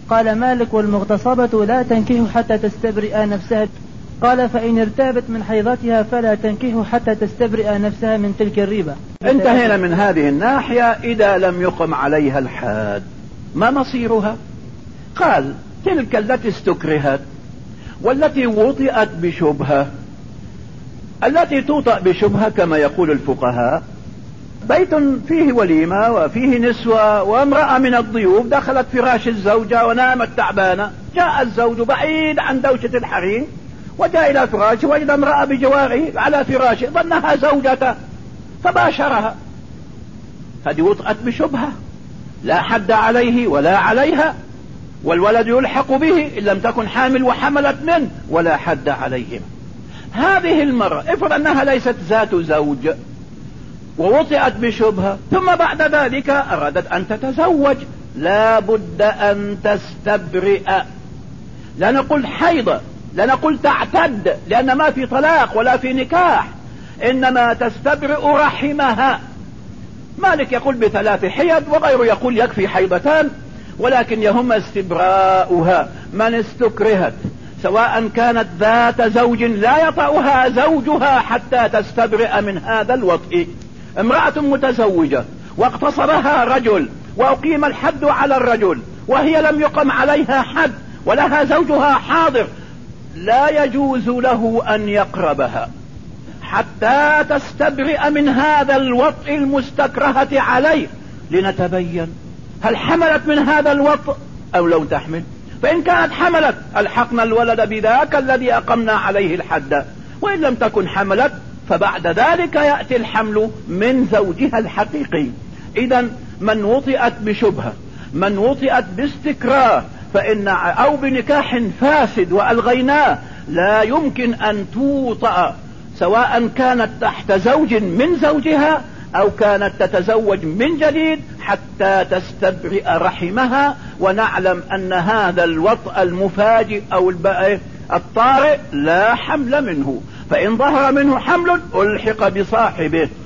قال مالك: والمغتصبة لا تنكح حتى تستبرئ نفسها. قال: فإن ارتابت من حيضتها فلا تنكح حتى تستبرئ نفسها من تلك الريبة. انتهينا من هذه الناحية. إذا لم يقم عليها الحاد ما مصيرها؟ قال: تلك التي استكرهت والتي وطئت بشبهة. التي توطأ بشبهة كما يقول الفقهاء بيت فيه وليمة وفيه نسوة وامرأة من الضيوف دخلت فراش الزوجة ونامت تعبانة، جاء الزوج بعيد عن دوشة الحريم وجاء إلى فراشه وجد امرأة بجواره على فراشه ظنها زوجته فباشرها. هذه وطأت بشبهة، لا حد عليه ولا عليها، والولد يلحق به إن لم تكن حامل وحملت منه ولا حد عليهم. هذه المرأة افرض أنها ليست ذات زوج ووطئت بشبهة ثم بعد ذلك أرادت أن تتزوج، لا بد أن تستبرئ. لا نقول حيضة، لا نقول تعتد، لأن ما في طلاق ولا في نكاح، إنما تستبرئ رحمها. مالك يقول ب3 حيض وغيره يقول يكفي حيضتان، ولكن يهم استبراؤها. من استكرهت سواء كانت ذات زوج لا يطأها زوجها حتى تستبرئ من هذا الوطء. امرأة متزوجة واغتصبها رجل وأقيم الحد على الرجل وهي لم يقم عليها حد ولها زوجها حاضر، لا يجوز له أن يقربها حتى تستبرئ من هذا الوطء المستكرهة عليه، لنتبين هل حملت من هذا الوطء أو لو تحمل. فإن كانت حملت ألحقنا الولد بذاك الذي أقمنا عليه الحد، وإن لم تكن حملت فبعد ذلك يأتي الحمل من زوجها الحقيقي. إذن من وطئت بشبهة، من وطئت باستكراه أو بنكاح فاسد وألغيناه، لا يمكن أن توطأ سواء كانت تحت زوج من زوجها أو كانت تتزوج من جديد حتى تستبرئ رحمها. ونعلم أن هذا الوطء المفاجئ أو الطارئ لا حمل منه، فإن ظهر منه حمل ألحق بصاحبه.